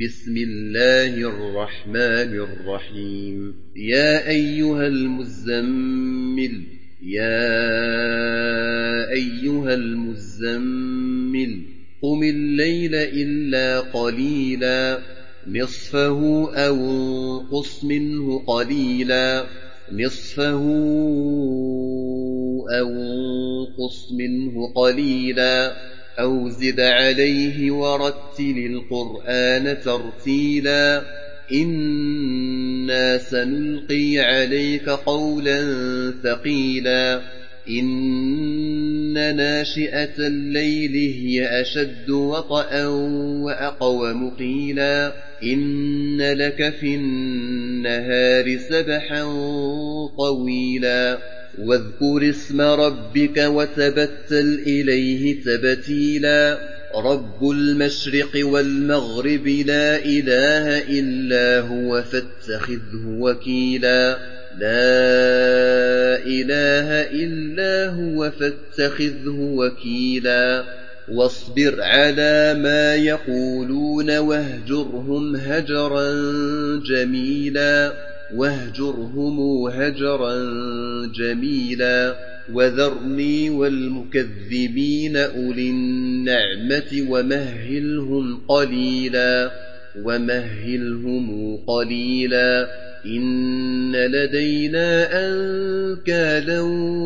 بسم الله الرحمن الرحيم يا أيها المزمل قم الليل إلا قليلا نصفه أو انقص منه قليلا أو زد عليه ورتل القرآن ترتيلا إنا سنلقي عليك قولا ثقيلا إن ناشئة الليل هي أشد وطئا وأقوم قيلا إن لك في النهار سبحا طويلا واذكر اسم ربك وتبتل إليه تبتيلا رب المشرق والمغرب لا إله إلا هو فاتخذه وكيلا واصبر على ما يقولون واهجرهم هجرا جميلا وذرني والمكذبين أولي النعمة ومهلهم قليلا إن لدينا أنكالا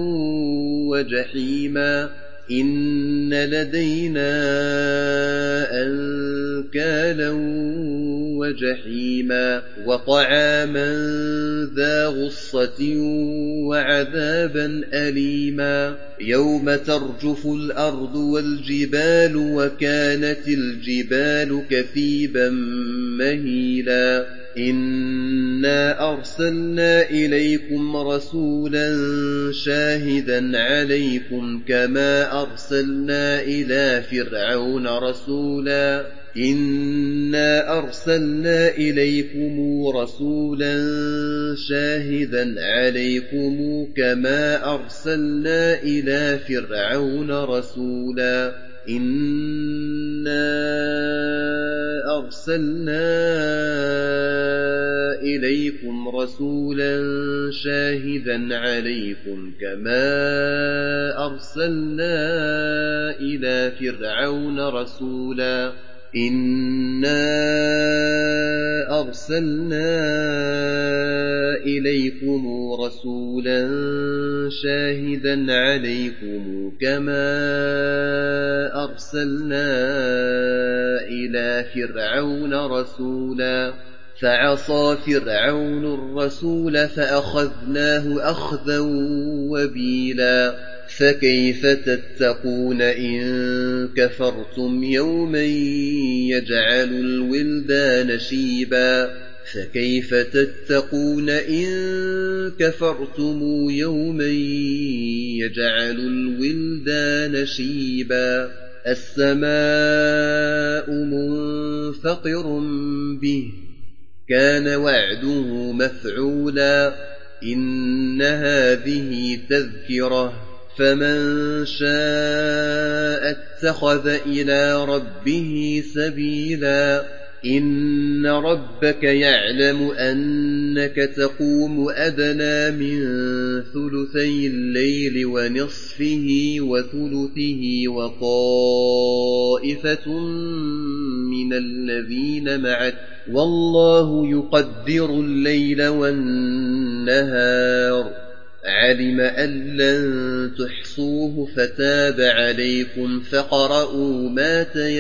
وجحيما وطعاما ذا غصة وعذابا أليما يوم ترجف الأرض والجبال وكانت الجبال كثيبا مهيلا إنا أرسلنا إليكم رسولا شاهدا عليكم كما أرسلنا إلى فرعون رسولا فعصى فرعون الرسول فأخذناه أخذا وبيلا فكيف تتقون إن كفرتم يوما يجعل الولدان شيبا السماء منفطر به كان وعده مفعولا إن هذه تذكرة فمن شاء اتخذ إلى ربه سبيلا إن ربك يعلم أنك تقوم أدنى من ثلثي الليل ونصفه وثلثه وطائفة من الذين معك والله يقدر الليل والنهار علم أن لن تحصوه فتاب عليكم فاقرؤوا ما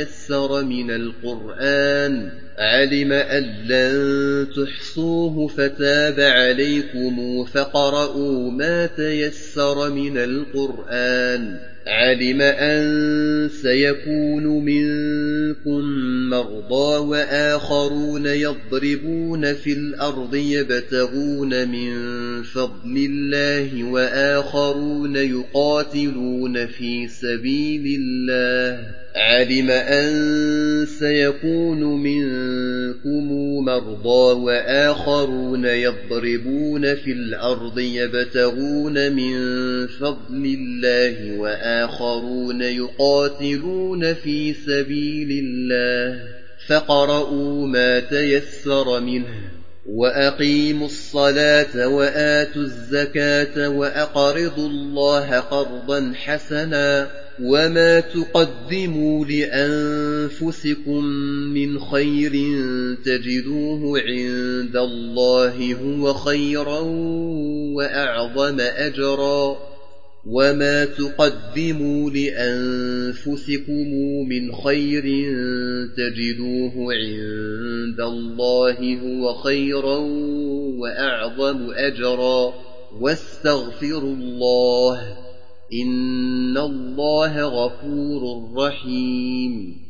تيسر من القرآن علم أن سيكون منكم مرضى وآخرون يضربون في الأرض يبتغون من فضل الله وآخرون يقاتلون في سبيل الله علم أن سيكون منكم مرضى وآخرون يضربون في الأرض يبتغون من فضل الله وآخرون يقاتلون في سبيل الله فاقرؤوا ما تيسر منه وأقيموا الصلاة وآتوا الزكاة وأقرضوا الله قرضا حسنا وما تقدموا لأنفسكم من خير تجدوه عند الله هو خيرا وأعظم أجرا وما تقدموا لأنفسكم من خير تجدوه عند الله هو خيرا وأعظم أجرا واستغفروا الله إن الله غفور رحيم